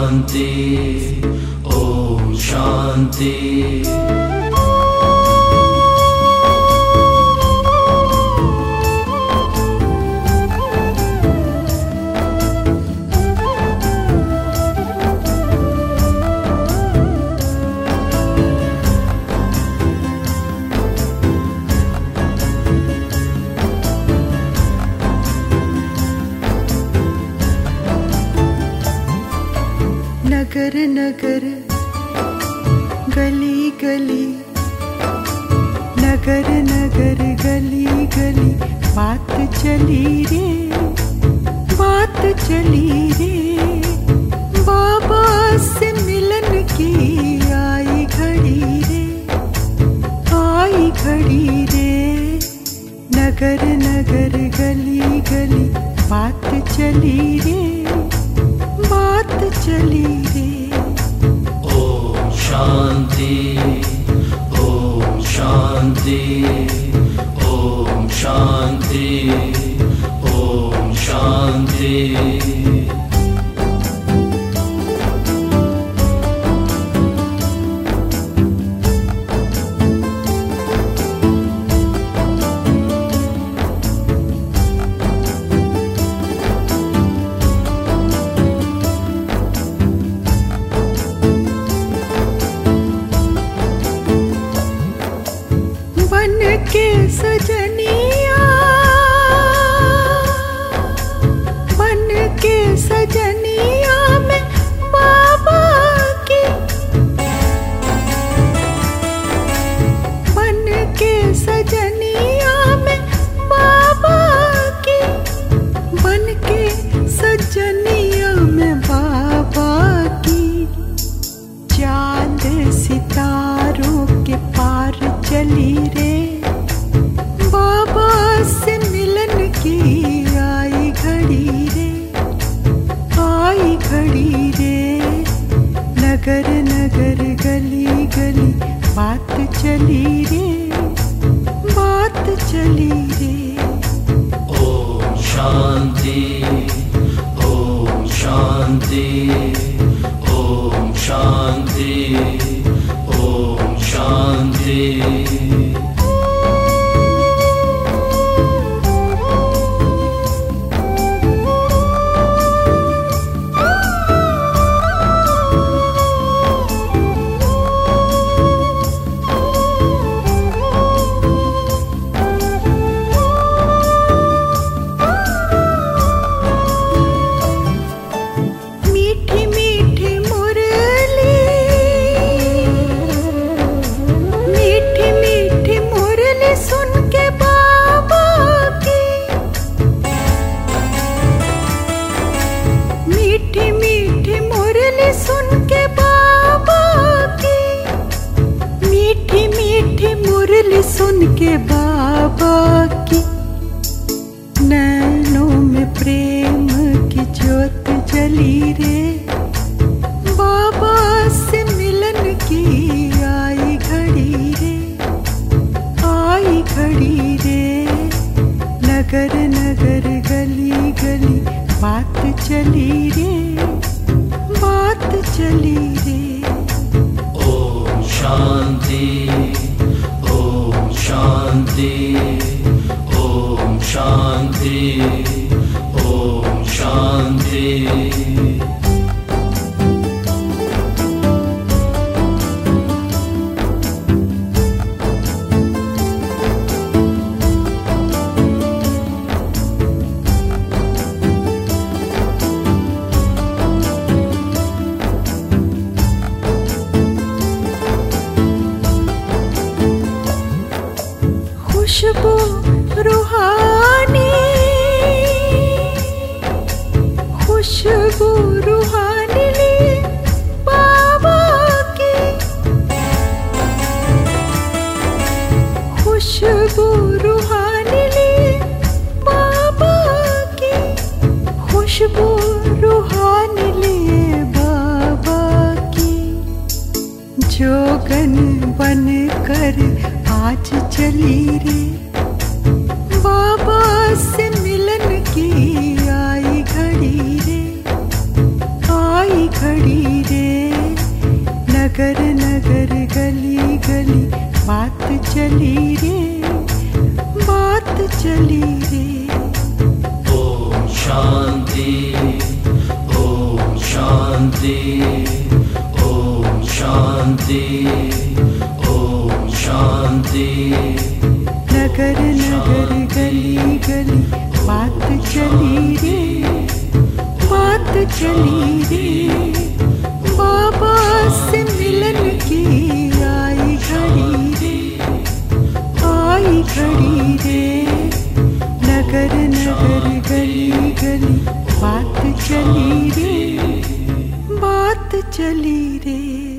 शांति, ओम शांति। नगर नगर गली गली, नगर नगर गली गली, बात चली रे, बात चली रे, बाबा से मिलन की आई घड़ी रे, आई घड़ी रे। नगर नगर गली गली, बात चली रे, बात चली रे। ओम शांति, ओम शांति, ओम शांति, ओम शांति। बन के सजनिया, बन के सजनिया में बाबा की, बन के सजनिया में बाबा की, बन के सजनिया में बाबा की, चांद सितारों के पार चली रे, बाबा से मिलन की आई घड़ी रे, आई घड़ी रे। नगर नगर गली गली, बात चली रे, बात चली रे। ओम शांति, ओम शांति, ओम शांति, ओम शांति। मीठी मीठी मुरली, मीठी मीठी मुरली सुन के बाबा की, मीठी मीठी मुरली सुन के बाबा की, मीठी मीठी मुरली सुन के बाबा की, नैनों में प्रेम की ज्योत जली रे, बाबा से मिलन की आई घड़ी रे, आई घड़ी रे। नगर नगर गली गली, बात चली रे, बात चली रे। ओम शांति, ओम शांति, ओम शांति, ओम शांति। खुशबू रूहानी, खुशबू रूहानी ली बाबा की, खुशबू रूहानी ली बाबा की, खुशबू रूहानी ली बाबा की, जोगन बन कर आज चली रे, बाबा से मिलन की आई घड़ी रे, आई घड़ी रे, नगर नगर गली गली बात चली रे, बात चली रे। ओम शांति, ओम शांति, ओम शांति, ओम शांति। नगर नगर गली गली बात चली रे, बात चली रे। बाबा से मिलन की आई घड़ी रे, आई घड़ी रे। नगर नगर गली गली बात चली रे, बात चली रे।